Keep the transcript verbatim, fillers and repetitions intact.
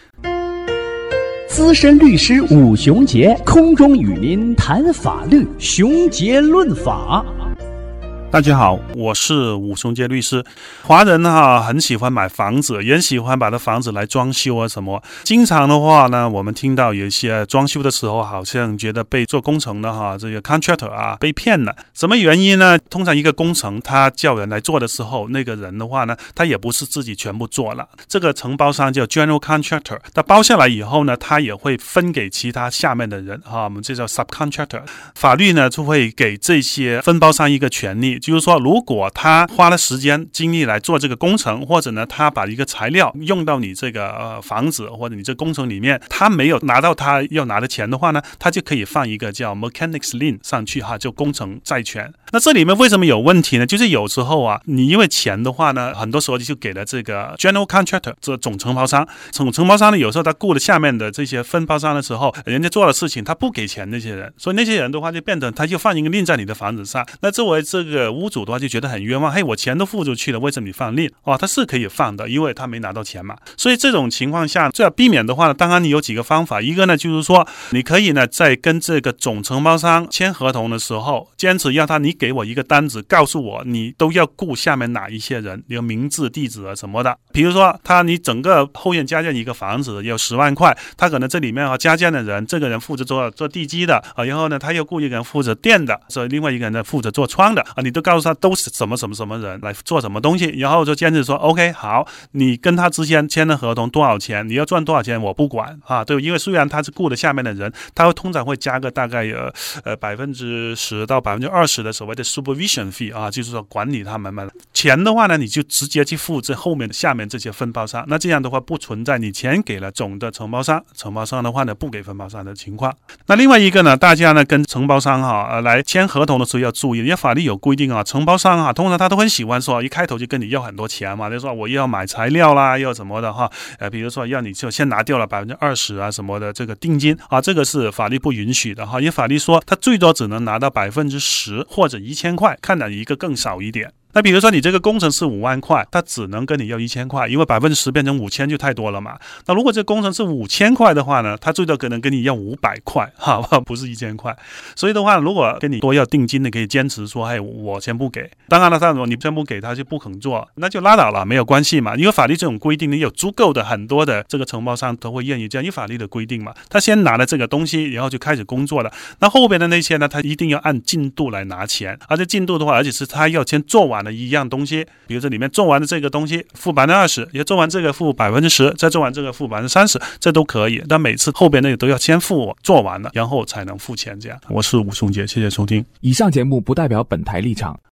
资深律师武雄杰空中与您谈法律，雄杰论法。 大家好，我是武雄杰律师。华人哈很喜欢买房子，也喜欢把这房子来装修啊什么。经常的话呢，我们听到有一些装修的时候，好像觉得被做工程的哈这个 contractor 啊被骗了。什么原因呢？通常一个工程他叫人来做的时候，那个人的话呢，他也不是自己全部做了。这个承包商叫 general contractor， 他包下来以后呢，他也会分给其他下面的人哈，我们这叫 subcontractor。法律呢就会给这些分包商一个权利。就是说，如果他花了时间精力来做这个工程，或者呢他把一个材料用到你这个、呃、房子或者你这个工程里面，他没有拿到他要拿的钱的话呢，他就可以放一个叫 mechanics lien 上去哈，就工程债权。那这里面为什么有问题呢？就是有时候啊，你因为钱的话呢，很多时候就给了这个 general contractor 这总承包商，总承包商呢有时候他雇了下面的这些分包商的时候，人家做的事情他不给钱那些人，所以那些人的话就变成他就放一个lien在你的房子上。那作为这个屋主的话就觉得很冤枉，嘿，我錢都付出去了，為什麼你放lien？哦，他是可以放的，因為他沒拿到錢嘛。所以這種情況下，最好避免的話呢，當然你有幾個方法。一個呢，就是說你可以呢，在跟這個總承包商簽合同的時候，堅持要他你給我一個單子，告訴我你都要雇下面哪一些人，有名字、地址啊什麼的。比如說他你整個後院加建一個房子有十萬塊，他可能這裡面啊加建的人，這個人負責做做地基的啊，然後呢他又雇一個人負責電的，所以另外一個人呢負責做窗的啊，你都告訴他都是什麼什麼什麼人來做什麼東西，然後就堅持說 OK 好，你跟他之間簽的合同多少錢，你要賺多少錢我不管啊，對，因為雖然他是雇的下面的人，他會通常會加個大概有呃百分之十到百分之二十的所謂的 supervision fee 啊，就是說管理他們嘛。錢的話呢，你就直接去付這後面下面這些分包商，那這樣的話不存在你錢給了總的承包商，承包商的話呢不給分包商的情況。那另外一個呢，大家呢跟承包商哈、呃、來簽合同的時候要注意，因為法律有規定啊，承包商啊通常他都很喜歡說一開頭就跟你要很多錢嘛，就是說我要買材料啦，要什麼的哈，呃，比如說要你就先拿掉了百分之二十啊什麼的這個定金啊，這個是法律不允許的哈，因為法律說他最多只能拿到百分之十或者一千塊，看哪一個更少一點。那比如說你這個工程是五萬塊，他只能跟你要一千塊，因為百分之十變成五千就太多了嘛。那如果這個工程是五千塊的話呢，他最多可能跟你要五百塊，哈，不是一千塊。所以的話，如果跟你多要定金的，可以堅持說，嘿，我先不給。當然了，他說你先不給，他就不肯做，那就拉倒了，沒有關係嘛。因為法律這種規定，你有足夠的很多的這個承包商都會願意這樣，因為法律的規定嘛。他先拿了這個東西，然後就開始工作了。那後邊的那些呢，他一定要按進度來拿錢，而且進度的話，而且是他要先做完了一樣東西，比如這裡面做完的這個東西付百分之二十，也做完這個付百分之十，再做完這個付百分之三十，這都可以。但每次後邊那個都要先付做完了，然後才能付錢這樣。我是武雄杰，謝謝收聽。 以上節目不代表本台立場，